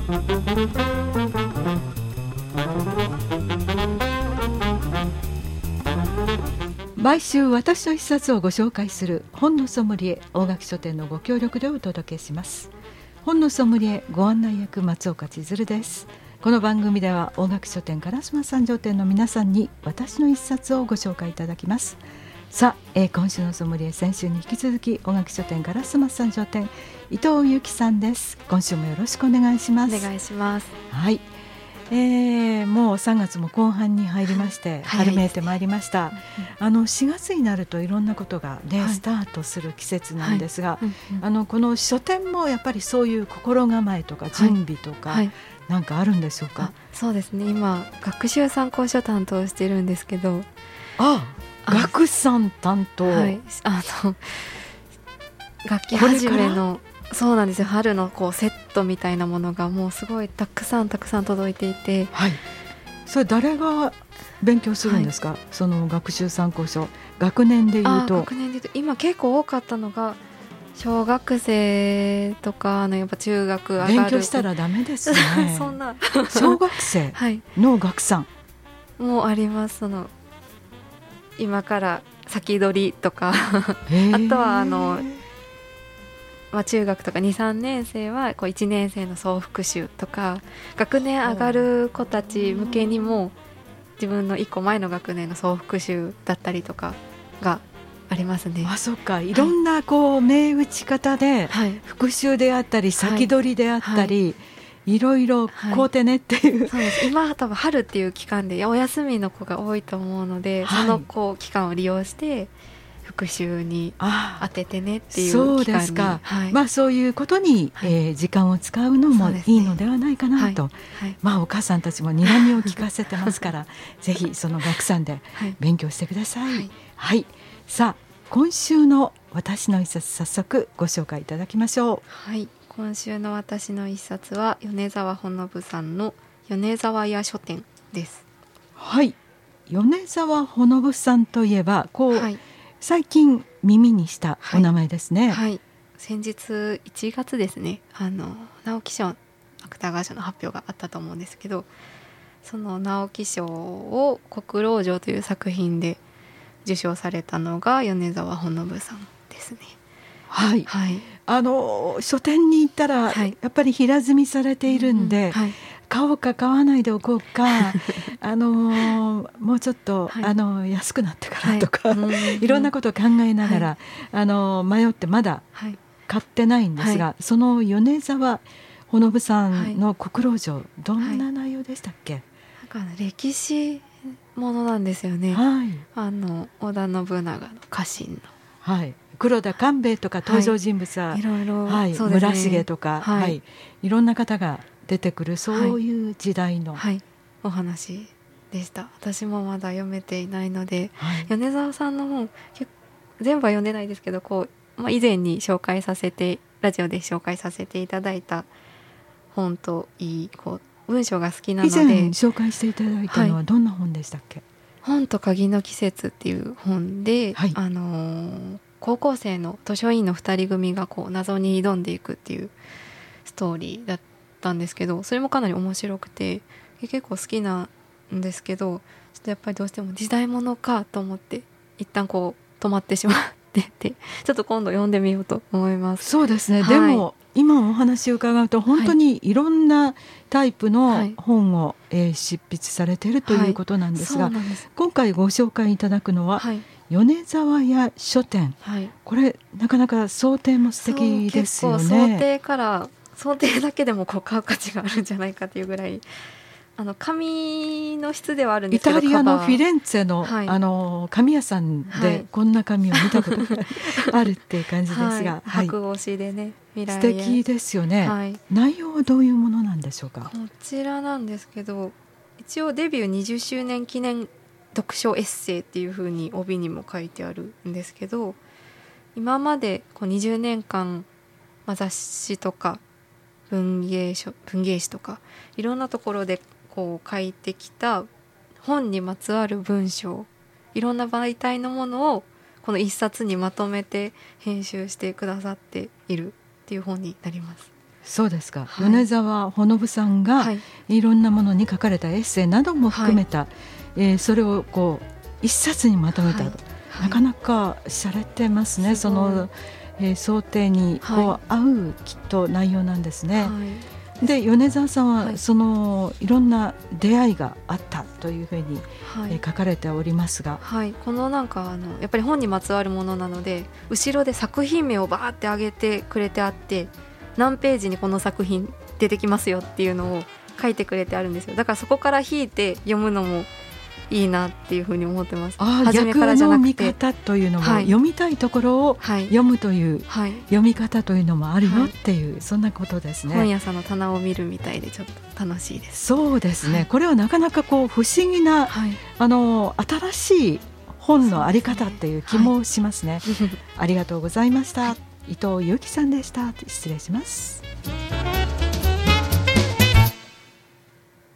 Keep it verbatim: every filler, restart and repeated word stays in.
毎週私の一冊をご紹介する本のソムリエ、大垣書店のご協力でお届けします。本のソムリエご案内役、松岡千鶴です。この番組では大垣書店烏丸三条店の皆さんに私の一冊をご紹介いただきます。さあ、えー、今週のソムリエ、先週に引き続き大垣書店烏丸三条店伊藤由紀さんです。今週もよろしくお願いします。 お願いします。 はい、えー、もうさんがつも後半に入りまして、春めいてまいりました。あのしがつになるといろんなことが、ね、はい、スタートする季節なんですが、はい、あのこの書店もやっぱりそういう心構えとか準備とか、はい、なんかあるんでしょうか。あ、 そうですね、今学習参考書担当してるんですけど、 ああ、学参担当、 はい、あの楽器始めの、そうなんですよ、春のこうセットみたいなものがもうすごいたくさんたくさん届いていて、 はい、それ誰が勉強するんですか、はい、その学習参考書、学年でいうと。 学年でいうと今結構多かったのが小学生とか、あのやっぱ中学上がる、 勉強したらダメですねそんな小学生の学参、 はい、もうあります。その今から先取りとかあとはあのまあ、中学とかに、さんねん生はこういちねん生の総復習とか、学年上がる子たち向けにも自分のいっこまえの学年の総復習だったりとかがありますね。 あ、そっか、いろんなこう銘打ち方で、はい、復習であったり先取りであったり、はいはい、いろいろ買うてねっていう、はい、 そうです。今は多分春っていう期間でお休みの子が多いと思うので、はい、そのこう期間を利用して復習に当ててねっていう期間に、 そうですか、はい、まあ、そういうことに、はい、えー、時間を使うのもいいのではないかなと、ね、はいはい、まあ、お母さんたちも睨みを聞かせてますからぜひその学参で勉強してください。はい、はい、さあ、今週の私の一冊、早速ご紹介いただきましょう。 はい、今週の私の一冊は米沢ほのぶさんの米沢屋書店です。 はい、米沢ほのぶさんといえばこう、はい、最近耳にしたお名前ですね。 はいはい、先日いちがつですね、あの直木賞、芥川賞の発表があったと思うんですけど、その直木賞を国老城という作品で受賞されたのが米沢ほのぶさんですね。 はい、はい、あの書店に行ったら、はい、やっぱり平積みされているんで、うん、はい、買おうか買わないでおこうかあのもうちょっと、はい、あの安くなってからとか、はい、いろんなことを考えながら、はい、あの迷ってまだ買ってないんですが、はい、その米沢ほのぶさんの国老城、はい、どんな内容でしたっけ。 なんか歴史ものなんですよね。はい、あの織田信長の家臣の、 はい、黒田官兵衛とか登場人物は、はい、いろいろ、はい、そうですね、村重とか、はいはい、いろんな方が出てくる、そういう時代の、 はいはい、お話でした。私もまだ読めていないので、はい、米沢さんの本全部は読んでないですけど、こう、まあ、以前に紹介させてラジオで紹介させていただいた本といい、こう文章が好きなので。 以前紹介していただいたのはどんな本でしたっけ。はい、 本と鍵の季節っていう本で、はい、あのー、高校生の図書委員のふたり組がこう謎に挑んでいくっていうストーリーだったんですけど、それもかなり面白くて結構好きなんですけど、ちょっとやっぱりどうしても時代物かと思って一旦こう止まってしまってて、ちょっと今度読んでみようと思います。 そうですね、はい、でも今お話を伺うと本当にいろんなタイプの本を、はい、えー、執筆されているということなんですが、はい、です。今回ご紹介いただくのは、はい、米沢屋書店、はい、これなかなか想定も素敵ですよね。 結構想定から想定だけでもこう買う価値があるんじゃないかというぐらい、あの紙の質ではあるんですけど、 イタリアのフィレンツェの、はい、あの紙屋さんでこんな紙を見たことがあるっていう感じですが、はいはい、 白押しでね、 素敵ですよね。はい、内容はどういうものなんでしょうか。 こちらなんですけど、一応デビューにじゅっしゅうねん記念読書エッセイっていう風に帯にも書いてあるんですけど、今までこうにじゅうねんかん、まあ、雑誌とか文芸書、文芸誌とかいろんなところでこう書いてきた本にまつわる文章、いろんな媒体のものをこの一冊にまとめて編集してくださっているっていう本になります。 そうですか、 はい、 米沢ほのぶさんが、はい、いろんなものに書かれたエッセイなども含めた、はい、えー、それをこう一冊にまとめたと、はい、なかなか洒落てますね。その、えー、想定にこう合うきっと内容なんですね。はい、で米沢さんは、はい、そのいろんな出会いがあったというふうに、はい、えー、書かれておりますが、 はい、このなんかあのやっぱり本にまつわるものなので後ろで作品名をバーって上げてくれてあって、何ページにこの作品出てきますよっていうのを書いてくれてあるんですよ。だからそこから引いて読むのもいいなっていうふうに思ってます。 あ、初めからじゃなくて逆の見方というのも、はい、読みたいところを読むという、はい、読み方というのもあるよっていう、はい、そんなことですね。 本屋さんの棚を見るみたいでちょっと楽しいです。 そうですね、はい、これはなかなかこう不思議な、はい、あの新しい本のあり方っていう気もしますね。はい、ありがとうございました。はい、伊藤由紀さんでした。失礼します。